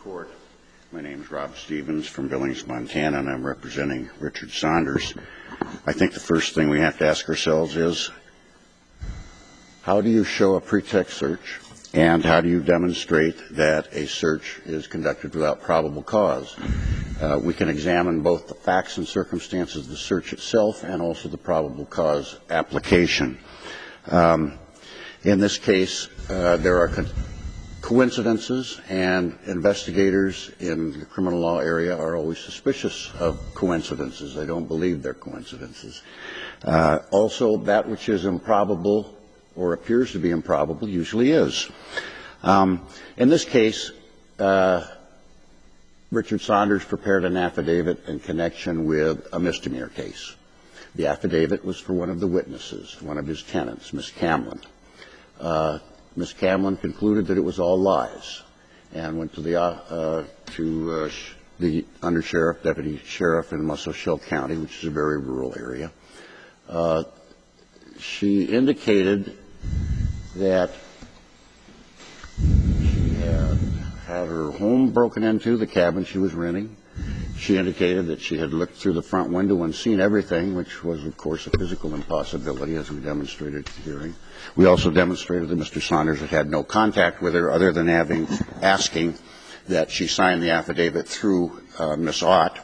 Court. My name is Rob Stevens from Billings, Montana, and I'm representing Richard Saunders. I think the first thing we have to ask ourselves is, how do you show a pretext search, and how do you demonstrate that a search is conducted without probable cause? We can examine both the facts and circumstances of the search itself and also the probable cause application. In this case, there are coincidences, and investigators in the criminal law area are always suspicious of coincidences. They don't believe they're coincidences. Also, that which is improbable or appears to be improbable usually is. In this case, Richard Saunders prepared an affidavit in connection with a misdemeanor case. The affidavit was for one of the witnesses, one of his tenants, Ms. Camlin. Ms. Camlin concluded that it was all lies and went to the undersheriff, deputy sheriff in Muscle County, which is a very rural area. She indicated that she had her home broken into, the cabin she was renting. She indicated that she had looked through the front window and seen everything, which was, of course, a physical impossibility, as we demonstrated at the hearing. We also demonstrated that Mr. Saunders had no contact with her other than asking that she sign the affidavit through Ms. Ott.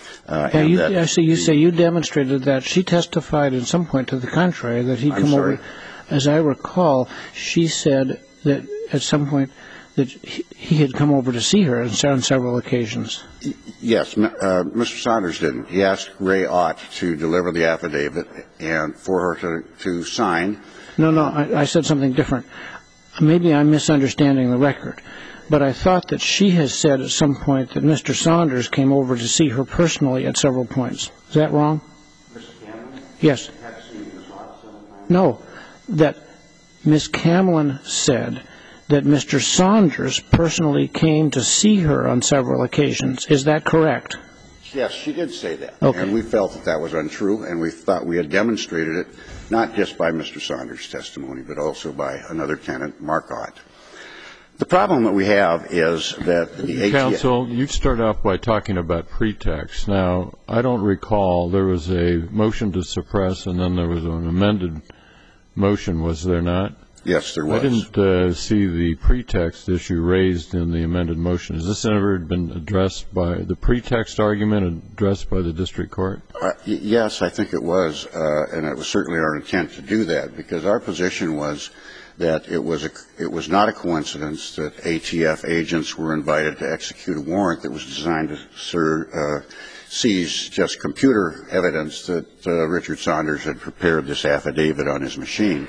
I see you say you demonstrated that. She testified at some point to the contrary, that he'd come over. As I recall, she said that at some point that he had come over to see her on several occasions. Yes, Mr. Saunders didn't. He asked Ray Ott to deliver the affidavit and for her to sign. No, I said something different. Maybe I'm misunderstanding the record, but I thought that she has said at some point that Mr. Saunders came over to see her personally at several points. Is that wrong? Ms. Camlin? Yes. Have seen Ms. Ott several times? No, that Ms. Camlin said that Mr. Saunders personally came to see her on several occasions. Is that correct? Yes, she did say that. Okay. And we felt that that was untrue, and we thought we had demonstrated it not just by Mr. Saunders' testimony, but also by another tenant, Mark Ott. The problem that we have is that the ATF... Counsel, you start off by talking about pretext. Now, I don't recall there was a motion to suppress and then there was an amended motion, was there not? Yes, there was. I didn't see the pretext issue raised in the amended motion. Has this ever been addressed by the pretext argument, addressed by the district court? Yes, I think it was, and it was certainly our intent to do that, because our position was that it was not a coincidence that ATF agents were invited to execute a warrant that was designed to seize just computer evidence that Richard Saunders had prepared this affidavit on his machine.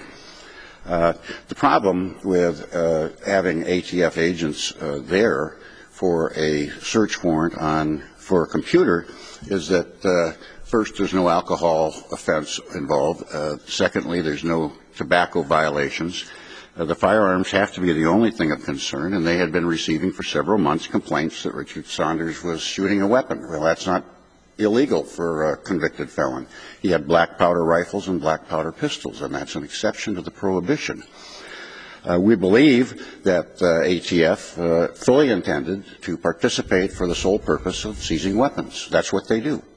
The problem with having ATF agents there for a search warrant for a computer is that, first, there's no alcohol offense involved. Secondly, there's no tobacco violations. The firearms have to be the only thing of concern, and they had been receiving for several months complaints that Richard Saunders was shooting a weapon. Well, that's not illegal for a convicted felon. He had black powder rifles and black powder pistols, and that's an exception to the prohibition. We believe that ATF fully intended to participate for the sole purpose of seizing weapons. That's what they do.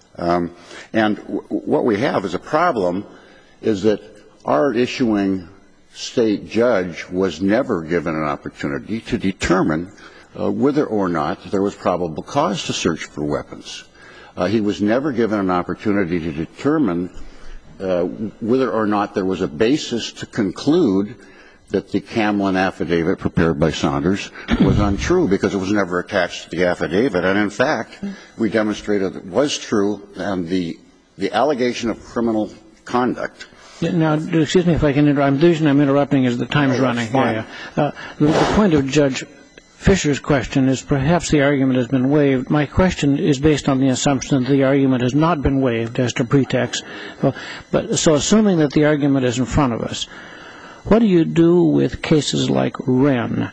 And what we have as a problem is that our issuing state judge was never given an opportunity to determine whether or not there was probable cause to search for weapons. He was never given an opportunity to determine whether or not there was a basis to conclude that the Camlin affidavit prepared by Saunders was untrue, because it was never attached to the affidavit. And, in fact, we demonstrated it was true, and the allegation of criminal conduct. Now, excuse me if I can interrupt. The reason I'm interrupting is the time's running. The point of Judge Fisher's question is perhaps the argument has been waived. My question is based on the assumption that the argument has not been waived as to pretext. So assuming that the argument is in front of us, what do you do with cases like Wren,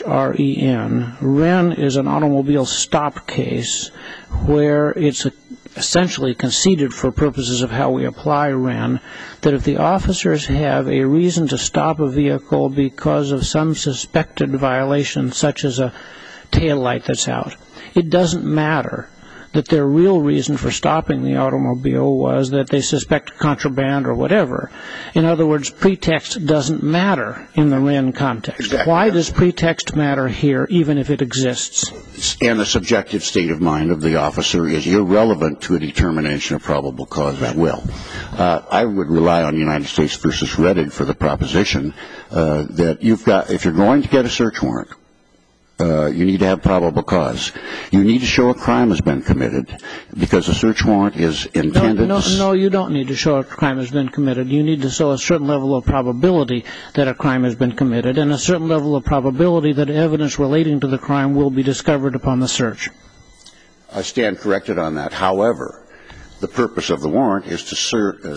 W-H-R-E-N? Wren is an automobile stop case where it's essentially conceded for purposes of how we apply Wren, that if the officers have a reason to stop a vehicle because of some suspected violation, such as a tail light that's out, it doesn't matter that their real reason for stopping the automobile was that they suspect contraband or whatever. In other words, pretext doesn't matter in the Wren context. Exactly. Why does pretext matter here, even if it exists? And the subjective state of mind of the officer is irrelevant to a determination of probable cause as well. I would rely on United States versus Reddick for the proposition that if you're going to get a search warrant, you need to have probable cause. You need to show a crime has been committed, because a search warrant is intended No, you don't need to show a crime has been committed. You need to show a certain level of probability that a crime has been committed, and a certain level of probability that evidence relating to the crime will be discovered upon the search. I stand corrected on that. However, the purpose of the warrant is to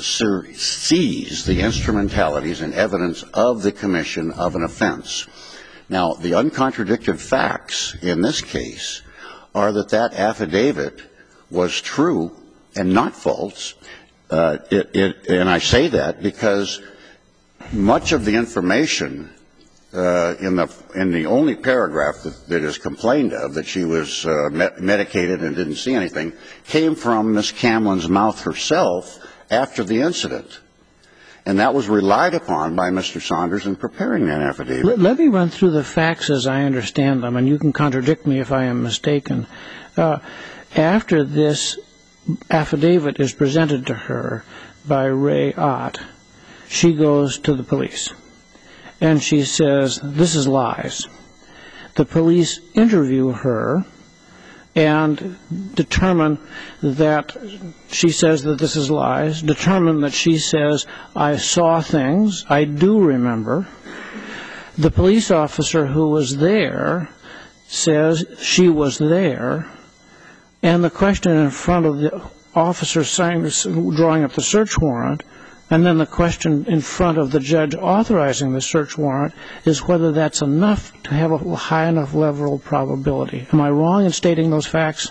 seize the instrumentalities and evidence of the commission of an offense. Now, the uncontradicted facts in this case are that affidavit was true and not false. And I say that because much of the information in the only paragraph that is complained of, that she was medicated and didn't see anything, came from Ms. Camlin's mouth herself after the incident. And that was relied upon by Mr. Saunders in preparing that affidavit. Let me run through the facts as I understand them, and you can contradict me if I am mistaken. After this affidavit is presented to her by Ray Ott, she goes to the police, and she says, "This is lies." The police interview her and determine that she says that this is lies, determine that she says, "I saw things, I do remember." The police officer who was there says she was there, and the question in front of the officer drawing up the search warrant, and then the question in front of the judge authorizing the search warrant, is whether that's enough to have a high enough level of probability. Am I wrong in stating those facts?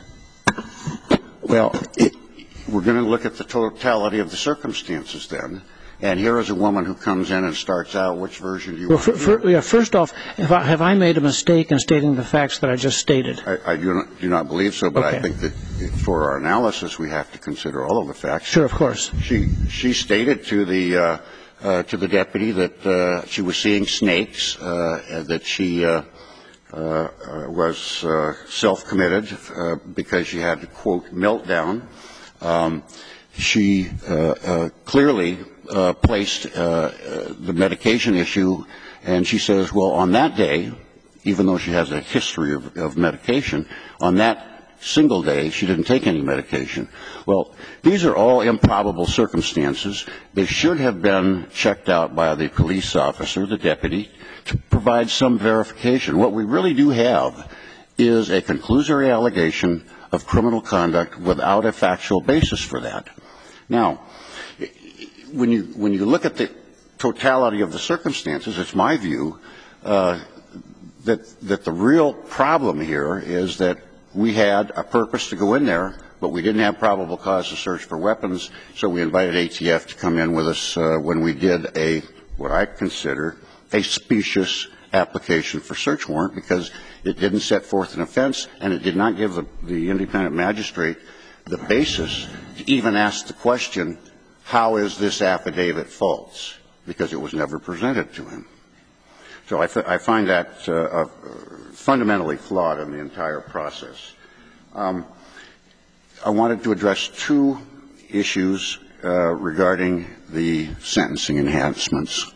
Well, we're going to look at the totality of the circumstances then. And here is a woman who comes in and starts out, which version do you want to hear? First off, have I made a mistake in stating the facts that I just stated? I do not believe so, but Okay. I think that for our analysis we have to consider all of the facts. Sure, of course. She stated to the deputy that she was seeing snakes, that she was self-committed because she had, quote, meltdown. She clearly placed the medication issue, and she says, well, on that day, even though she has a history of medication, on that single day she didn't take any medication. Well, these are all improbable circumstances. They should have been checked out by the police officer, the deputy, to provide some verification. What we really do have is a conclusory allegation of criminal conduct without a factual basis for that. Now, when you look at the totality of the circumstances, it's my view that the real problem here is that we had a purpose to go in there, but we didn't have probable cause to search for weapons, so we invited ATF to come in with us when we did what I consider a specious application for search warrant, because it didn't set forth an offense and it did not give the independent magistrate the basis to even ask the question, how is this affidavit false? Because it was never presented to him. So I find that fundamentally flawed in the entire process. I wanted to address two issues regarding the sentencing enhancements,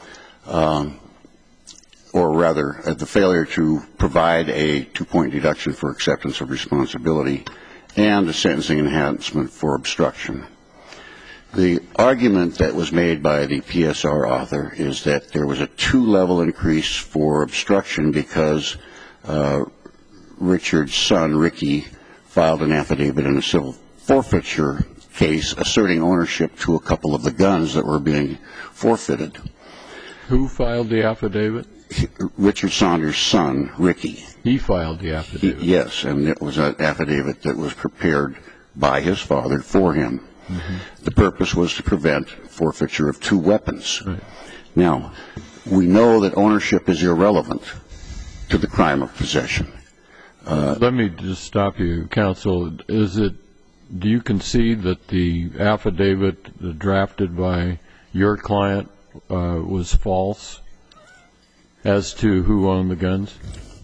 or rather the failure to provide a 2-point deduction for acceptance of responsibility and a sentencing enhancement for obstruction. The argument that was made by the PSR author is that there was a 2-level increase for obstruction because Richard's son, Ricky, filed an affidavit in a civil forfeiture case asserting ownership to a couple of the guns that were being forfeited. Who filed the affidavit? Richard Saunders' son, Ricky. He filed the affidavit. Yes, and it was an affidavit that was prepared by his father for him. The purpose was to prevent forfeiture of 2 weapons. Right. Now, we know that ownership is irrelevant to the crime of possession. Let me just stop you, counsel. Do you concede that the affidavit drafted by your client was false as to who owned the guns?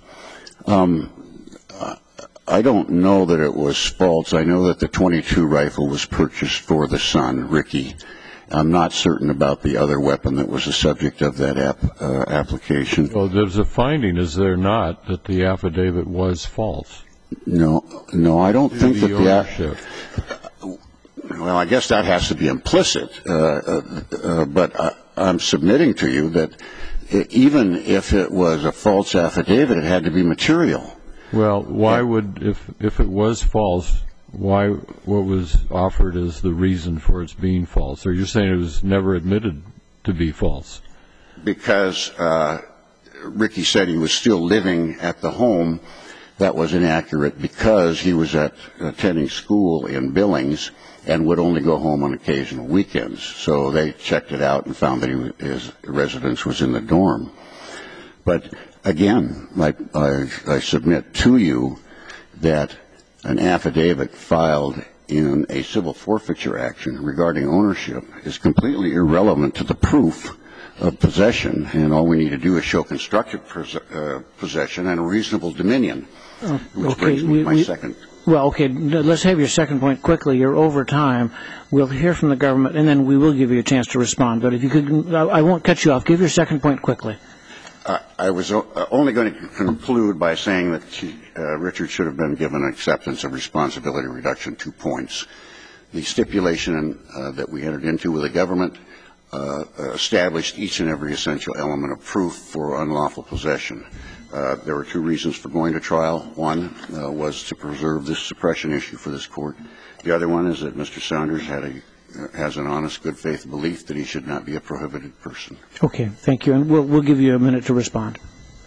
I don't know that it was false. I know that the .22 rifle was purchased for the son, Ricky. I'm not certain about the other weapon that was the subject of that application. Well, there's a finding, is there not, that the affidavit was false? No, I don't think that ownership. Well, I guess that has to be implicit, but I'm submitting to you that even if it was a false affidavit, it had to be material. Well, why would, if it was false, what was offered as the reason for its being false? Or you're saying it was never admitted to be false? Because Ricky said he was still living at the home. That was inaccurate because he was attending school in Billings and would only go home on occasional weekends. So they checked it out and found that his residence was in the dorm. But again, I submit to you that an affidavit filed in a civil forfeiture action regarding ownership is completely irrelevant to the proof of possession, and all we need to do is show constructive possession and a reasonable dominion, which brings me to my second. Well, okay, let's have your second point quickly. You're over time. We'll hear from the government, and then we will give you a chance to respond. But if you could, I won't cut you off. Give your second point quickly. I was only going to conclude by saying that Richard should have been given acceptance of responsibility reduction 2 points. The stipulation that we entered into with the government established each and every essential element of proof for unlawful possession. There were 2 reasons for going to trial. One was to preserve this suppression issue for this court. The other one is that Mr. Saunders has an honest, good faith belief that he should not be a prohibited person. Okay, thank you. And we'll give you a minute to respond.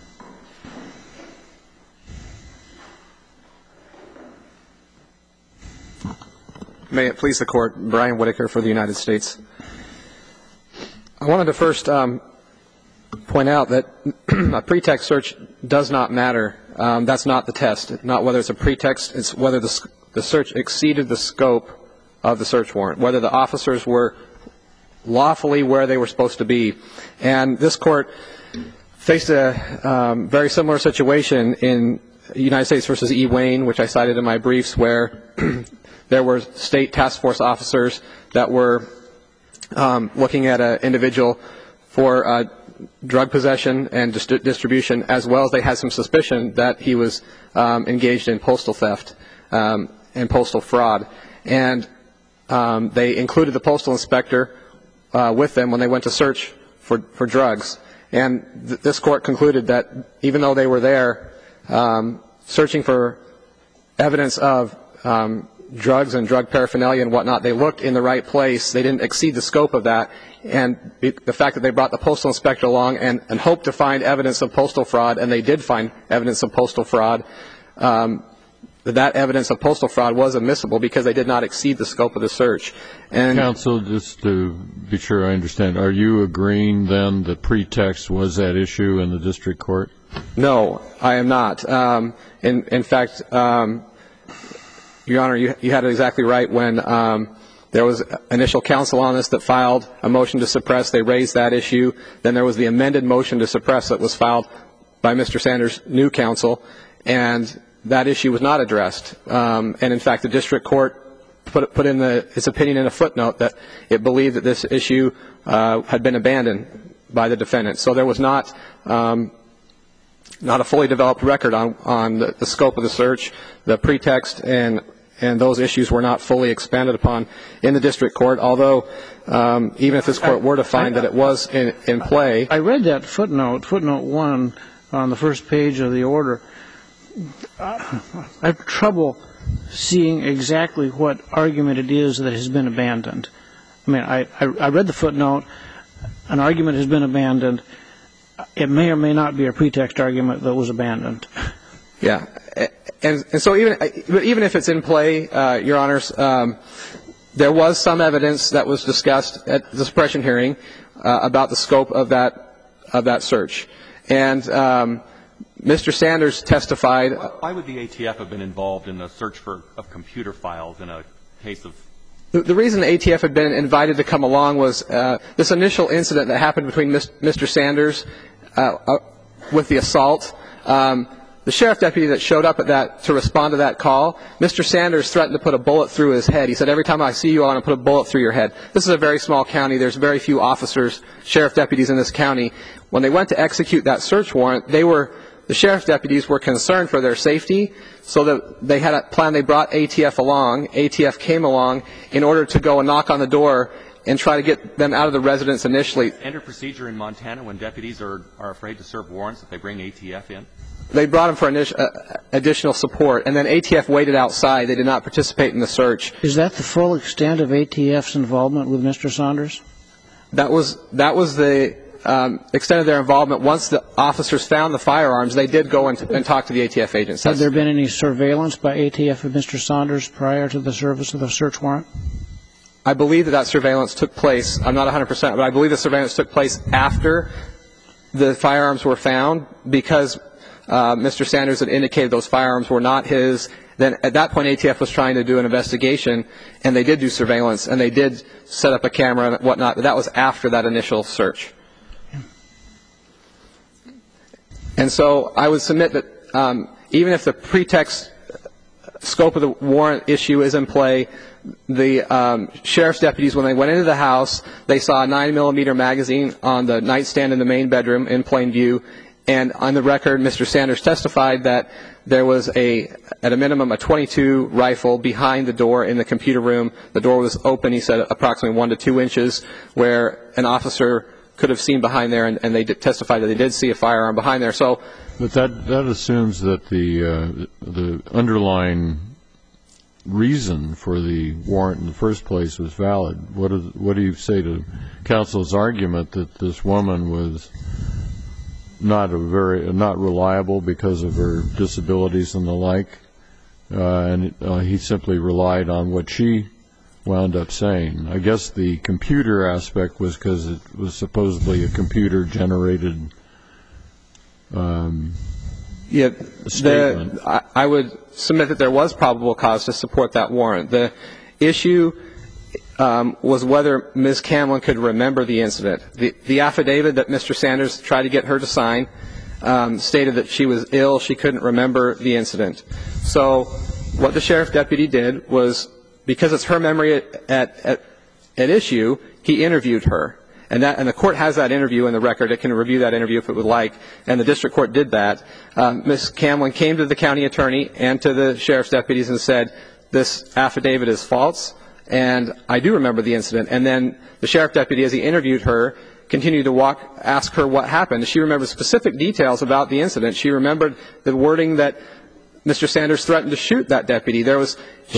May it please the Court, Brian Whitaker for the United States. I wanted to first point out that a pretext search does not matter. That's not the test. Not whether it's a pretext, it's whether the search exceeded the scope of the search warrant, whether the officers were lawfully where they were supposed to be. And this Court faced a very similar situation in United States v. E. Wayne, which I cited in my briefs, where there were state task force officers that were looking at an individual for drug possession and distribution, as well as they had some suspicion that he was engaged in postal theft and postal fraud. And they included the postal inspector with them when they went to search for drugs. And this Court concluded that even though they were there searching for evidence of drugs and drug paraphernalia and whatnot, they looked in the right place. They didn't exceed the scope of that. And the fact that they brought the postal inspector along and hoped to find evidence of postal fraud, and they did find evidence of postal fraud, that evidence of postal fraud was admissible because they did not exceed the scope of the search. And counsel, just to be sure I understand, are you agreeing then that pretext was at issue in the district court? No, I am not. In fact, Your Honor, you had it exactly right. When there was initial counsel on this that filed a motion to suppress, they raised that issue. Then there was the amended motion to suppress that was filed by Mr. Sanders' new counsel, and that issue was not addressed. And in fact, the district court put in its opinion in a footnote that it believed that this issue had been abandoned by the defendant. So there was not a fully developed record on the scope of the search. The pretext and those issues were not fully expanded upon in the district court, although even if this court were to find that it was in play. I read that footnote 1 on the first page of the order. I have trouble seeing exactly what argument it is that has been abandoned. I mean, I read the footnote. An argument has been abandoned. It may or may not be a pretext argument that was abandoned. Yeah. And so even if it's in play, Your Honors, there was some evidence that was discussed at the suppression hearing about the scope of that search. And Mr. Sanders testified. Why would the ATF have been involved in the search of computer files in a case of? The reason the ATF had been invited to come along was this initial incident that happened between Mr. Sanders with the assault. The sheriff deputy that showed up to respond to that call, Mr. Sanders threatened to put a bullet through his head. He said, every time I see you, I want to put a bullet through your head. This is a very small county. There's very few officers, sheriff deputies in this county. When they went to execute that search warrant, the sheriff deputies were concerned for their safety, so that they had a plan. They brought ATF along. ATF came along in order to go and knock on the door and try to get them out of the residence initially. Standard procedure in Montana when deputies are afraid to serve warrants if they bring ATF in? They brought them for additional support, and then ATF waited outside. They did not participate in the search. Is that the full extent of ATF's involvement with Mr. Saunders? That was the extent of their involvement. Once the officers found the firearms, they did go and talk to the ATF agents. Had there been any surveillance by ATF of Mr. Saunders prior to the service of the search warrant? I believe that surveillance took place. I'm not 100%, but I believe the surveillance took place after the firearms were found, because Mr. Sanders had indicated those firearms were not his. Then at that point, ATF was trying to do an investigation, and they did do surveillance, and they did set up a camera and whatnot, but that was after that initial search. And so I would submit that even if the pretext scope of the warrant issue is in play, the sheriff's deputies, when they went into the house, they saw a 9mm magazine on the nightstand in the main bedroom in plain view. And on the record, Mr. Sanders testified that there was at a minimum, a .22 rifle behind the door in the computer room. The door was open, he said, approximately 1 to 2 inches, where an officer could have seen behind there, and they testified that they did see a firearm behind there. So, but that assumes that the underlying reason for the warrant in the first place was valid. What do you say to counsel's argument that this woman was not reliable because of her disabilities and the like, and he simply relied on what she wound up saying? I guess the computer aspect was because it was supposedly a computer-generated statement. I would submit that there was probable cause to support that warrant. The issue was whether Ms. Camlin could remember the incident. The affidavit that Mr. Sanders tried to get her to sign stated that she was ill, she couldn't remember the incident. So what the sheriff deputy did was, because it's her memory at issue, he interviewed her. And the court has that interview in the record. It can review that interview if it would like. And the district court did that. Ms. Camlin came to the county attorney and to the sheriff's deputies and said, this affidavit is false, and I do remember the incident. And then the sheriff deputy, as he interviewed her, continued to ask her what happened. She remembered specific details about the incident. She remembered the wording that Mr. Sanders threatened to shoot that deputy. But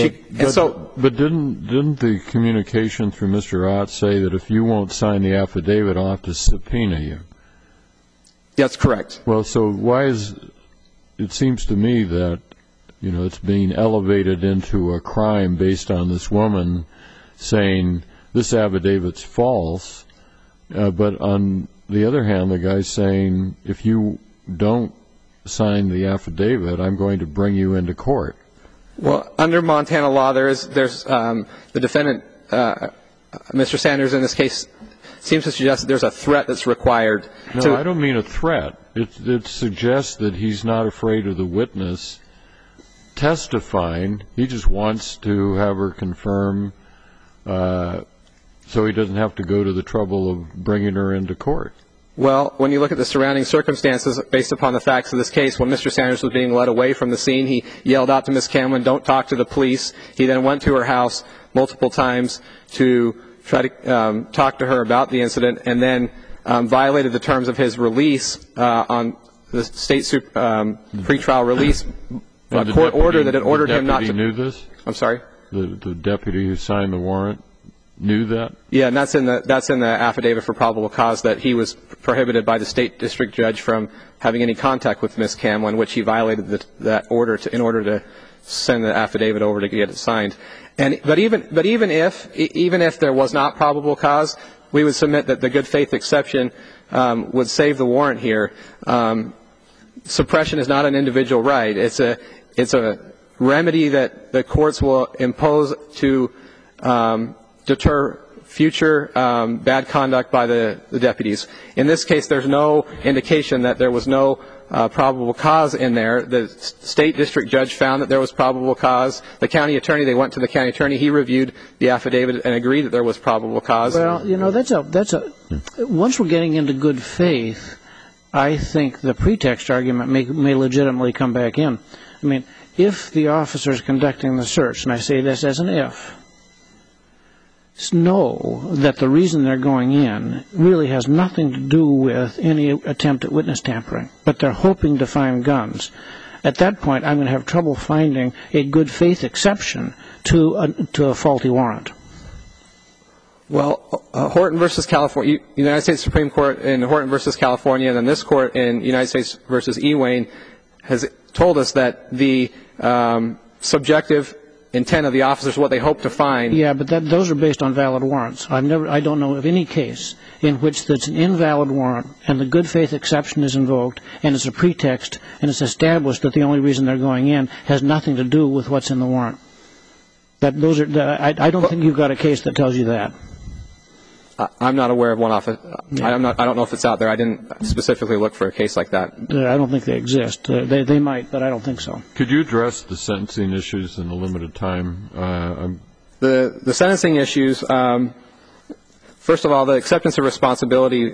didn't the communication through Mr. Ott say that if you won't sign the affidavit, I'll have to subpoena you? That's correct. Well, so why it seems to me that, it's being elevated into a crime based on this woman saying this affidavit's false, but on the other hand, the guy's saying, if you don't sign the affidavit, I'm going to bring you into court. Well, under Montana law, there's the defendant, Mr. Sanders in this case, seems to suggest that there's a threat that's required. No, I don't mean a threat. It suggests that he's not afraid of the witness testifying. He just wants to have her confirm so he doesn't have to go to the trouble of bringing her into court. Well, when you look at the surrounding circumstances, based upon the facts of this case, when Mr. Sanders was being led away from the scene, he yelled out to Ms. Camlin, don't talk to the police. He then went to her house multiple times to try to talk to her about the incident, and then violated the terms of his release on the state pretrial release court order that had ordered him not to. The deputy knew this? I'm sorry? The deputy who signed the warrant knew that? Yeah, and that's in the affidavit for probable cause, that he was prohibited by the state district judge from having any contact with Ms. Camlin, which he violated that order in order to send the affidavit over to get it signed. But even if there was not probable cause, we would submit that the good faith exception would save the warrant here. Suppression is not an individual right. It's a remedy that the courts will impose to deter future bad conduct by the deputies. In this case, there's no indication that there was no probable cause in there. The state district judge found that there was probable cause. The county attorney, they went to the county attorney. He reviewed the affidavit and agreed that there was probable cause. Well, you know, once we're getting into good faith, I think the pretext argument may legitimately come back in. I mean, if the officer is conducting the search, and I say this as an if, know that the reason they're going in really has nothing to do with any attempt at witness tampering, but they're hoping to find guns. At that point, I'm going to have trouble finding a good faith exception to a faulty warrant. Well, Horton versus California, United States Supreme Court in Horton versus California, and then this court in United States versus Ewayne has told us that the subjective intent of the officers, what they hope to find. Yeah, but those are based on valid warrants. I don't know of any case in which there's an invalid warrant and the good faith exception is invoked and it's a pretext and it's established that the only reason they're going in has nothing to do with what's in the warrant. I don't think you've got a case that tells you that. I'm not aware of one off. Yeah. I don't know if it's out there. I didn't specifically look for a case like that. I don't think they exist. They might, but I don't think so. Could you address the sentencing issues in a limited time? The sentencing issues. First of all, the acceptance of responsibility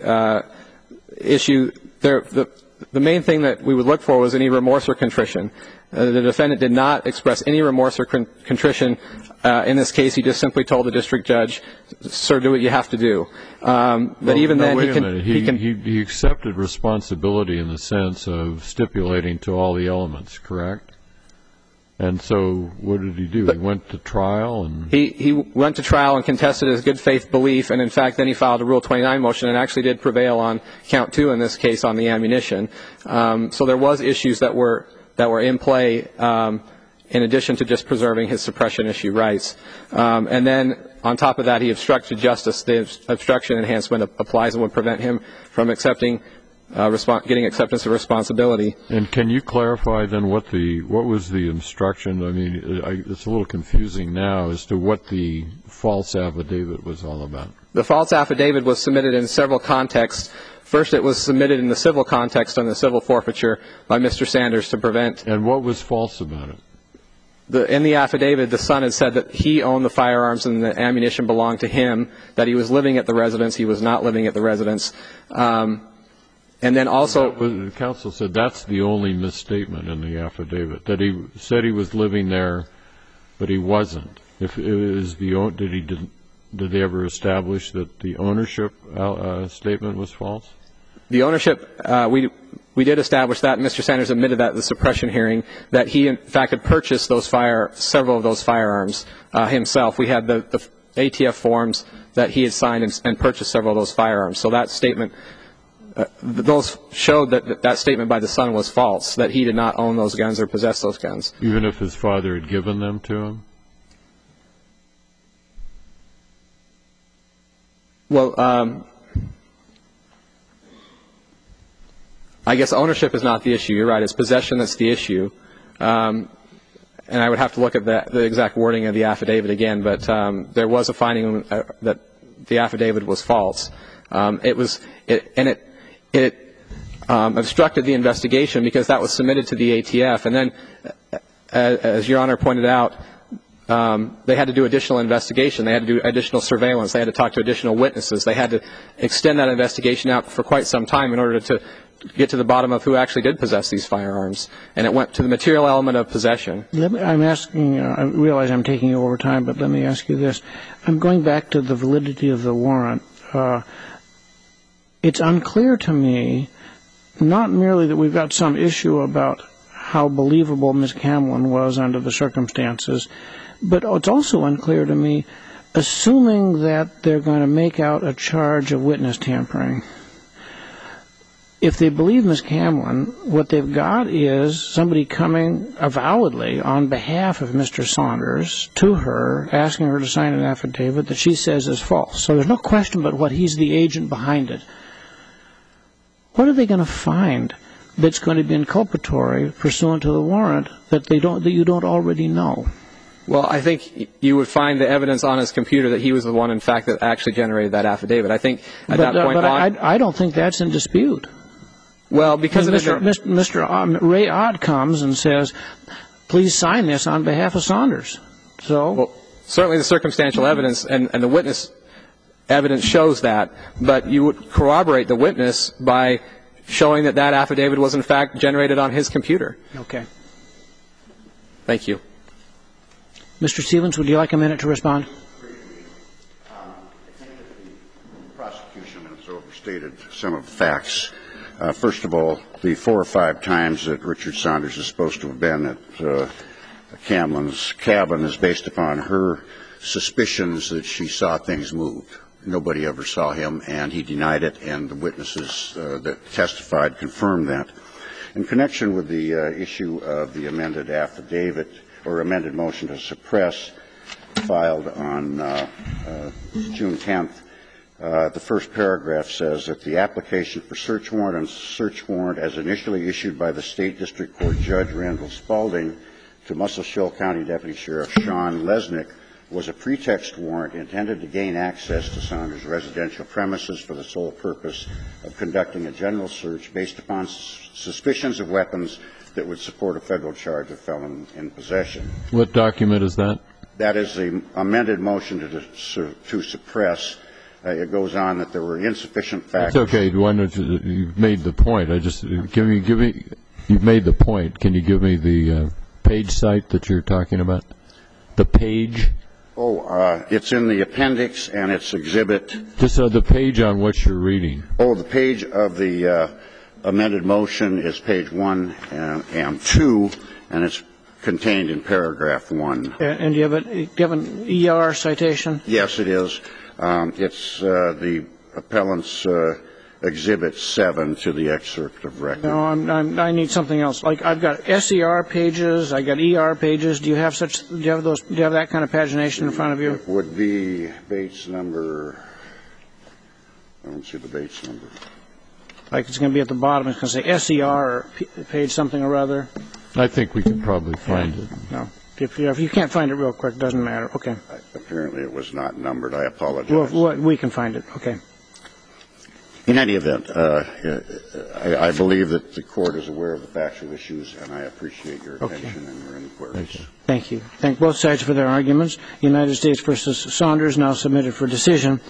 issue. The main thing that we would look for was any remorse or contrition. The defendant did not express any remorse or contrition in this case. He just simply told the district judge, "Sir, do what you have to do." But even then, he accepted responsibility in the sense of stipulating to all the elements, correct? And so, what did he do? He went to trial, and he went to trial and contested his good faith belief, and in fact, then he filed a Rule 29 motion and actually did prevail on count 2 in this case on the ammunition. So there was issues that were in play in addition to just preserving his suppression issue rights. And then on top of that, he obstructed justice. The obstruction enhancement applies and would prevent him from getting acceptance of responsibility. And can you clarify then what was the obstruction? I mean, it's a little confusing now as to what the false affidavit was all about. The false affidavit was submitted in several contexts. First, it was submitted in the civil context on the civil forfeiture by Mr. Sanders to prevent. And what was false about it? In the affidavit, the son had said that he owned the firearms and the ammunition belonged to him, that he was living at the residence. He was not living at the residence. And then also... The counsel said that's the only misstatement in the affidavit, that he said he was living there, but he wasn't. Did they ever establish that the ownership statement was false? The ownership, we did establish that, and Mr. Sanders admitted that at the suppression hearing, that he, in fact, had purchased several of those firearms himself. We had the ATF forms that he had signed and purchased several of those firearms. So that statement, those showed that statement by the son was false, that he did not own those guns or possess those guns. Even if his father had given them to him? Well, I guess ownership is not the issue. You're right. It's possession that's the issue. And I would have to look at the exact wording of the affidavit again, but there was a finding that the affidavit was false. It obstructed the investigation because that was submitted to the ATF. And then, as Your Honor pointed out, they had to do additional investigation. They had to do additional surveillance. They had to talk to additional witnesses. They had to extend that investigation out for quite some time in order to get to the bottom of who actually did possess these firearms. And it went to the material element of possession. I'm asking, I realize I'm taking you over time, but let me ask you this. I'm going back to the validity of the warrant. It's unclear to me, not merely that we've got some issue about how believable Ms. Camlin was under the circumstances, but it's also unclear to me assuming that they're going to make out a charge of witness tampering, if they believe Ms. Camlin, what they've got is somebody coming avowedly on behalf of Mr. Saunders to her, asking her to sign an affidavit that she says is false. So there's no question but what he's the agent behind it. What are they going to find that's going to be inculpatory pursuant to the warrant that you don't already know? Well, I think you would find the evidence on his computer that he was the one, in fact, that actually generated that affidavit. I think at that point on... I don't think that's in dispute. Well, because Mr. Ray Ott comes and says, please sign this on behalf of Saunders. So, well, certainly the circumstantial evidence and the witness evidence shows that, but you would corroborate the witness by showing that that affidavit was, in fact, generated on his computer. Okay. Thank you. Mr. Stevens, would you like a minute to respond? I think that the prosecution has overstated some of the facts. First of all, the 4 or 5 times that Richard Saunders is supposed to have been at Camlin's cabin is based upon her suspicions that she saw things move. Nobody ever saw him, and he denied it, and the witnesses that testified confirmed that. In connection with the issue of the amended affidavit or amended motion to suppress filed on June 10th, the first paragraph says that the application for search warrant as initially issued by the State District Court Judge Randall Spalding to Muscle Shoals County Deputy Sheriff Sean Lesnick was a pretext warrant intended to gain access to Saunders' residential premises for the sole purpose of conducting a general search based upon suspicions of weapons that would support a federal charge of felon in possession. What document is that? That is the amended motion to suppress. It goes on that there were insufficient facts. It's okay. You've made the point. You've made the point. Can you give me the page site that you're talking about? The page? Oh, it's in the appendix, and it's exhibit. Just the page on what you're reading. Oh, the page of the amended motion is page 1 and 2, and it's contained in paragraph 1. And do you have an ER citation? Yes, it is. It's the appellant's exhibit 7 to the excerpt of record. No, I need something else. Like I've got SER pages, I got ER pages. Do you have that kind of pagination in front of you? It would be Bates number. I don't see the Bates number. Like it's going to be at the bottom. It's going to say SER or page something or other. I think we can probably find it. No. If you can't find it real quick, it doesn't matter. Okay. Apparently it was not numbered. I apologize. Well, we can find it. Okay. In any event, I believe that the Court is aware of the factual issues, and I appreciate your attention and your inquiries. Thank you. Thank both sides for their arguments. United States v. Saunders now submitted for decision.